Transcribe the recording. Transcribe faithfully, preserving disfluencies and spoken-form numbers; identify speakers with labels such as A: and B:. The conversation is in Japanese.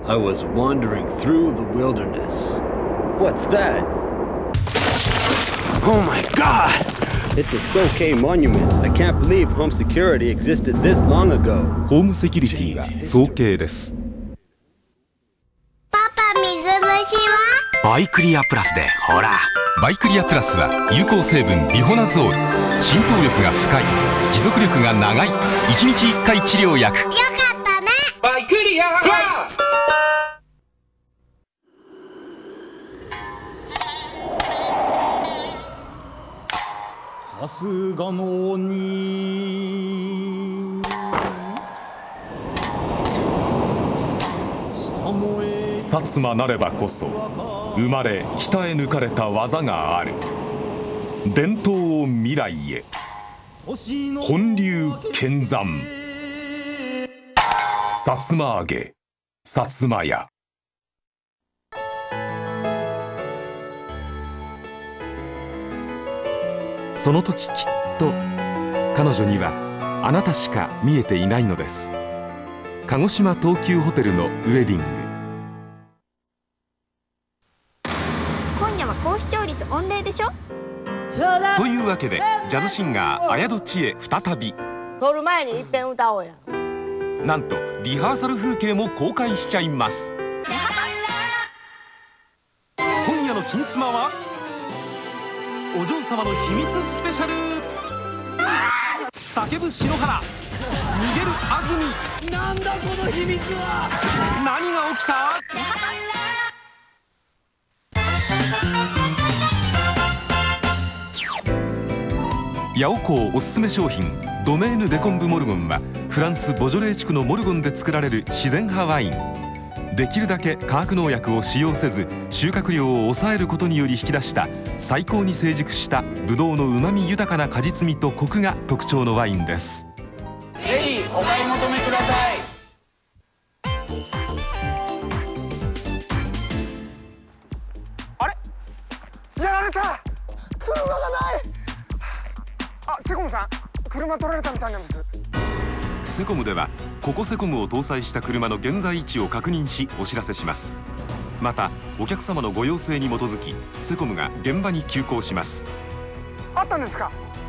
A: I was wandering through the wilderness. What's that? Oh my god! It's a Soke monument. I can't believe home security existed this long ago.
B: ホームセキュリティは早計です。
C: パパ、水虫は？
D: バイクリアプラスでほら。バイクリアプラスは有効成分ビホナゾール。浸透力が深い、持続力が長い、いちにちいっかい治療薬。よか
C: ったね。
D: バイクリアプラス。
E: さすがの鬼
B: 薩摩なればこそ生まれ鍛え抜かれた技がある。伝統を未来へ、本流剣山薩摩揚げ薩摩屋。その時きっと彼女にはあなたしか見えていないのです。鹿児島東急ホテルのウェディング。
F: 今夜は高視聴率御礼でしょ。
B: というわけでジャズシンガー綾戸千恵再び。
G: 撮る前に一遍歌おうや。
B: なんとリハーサル風景も公開しちゃいます。今夜の金スマはお嬢様の秘密スペシャル。叫ぶ篠原、逃げる安住。なんだこの秘密は。何が起きた。ヤオコーおすすめ商品ドメーヌ・デコンブ・モルゴンはフランス・ボジョレー地区のモルゴンで作られる自然派ワイン。できるだけ化学農薬を使用せず収穫量を抑えることにより引き出した最高に成熟したブドウのうまみ豊かな果実味とコクが特徴のワインです。
H: ぜひお買い求めください。
I: あれ、やられた。車がない。あ、セコムさん、車取られたみたいなんです。
B: セコムではココセコムを搭載した車の現在位置を確認しお知らせします。またお客様のご要請に基づきセコムが現場に急行します。
I: あったんですか。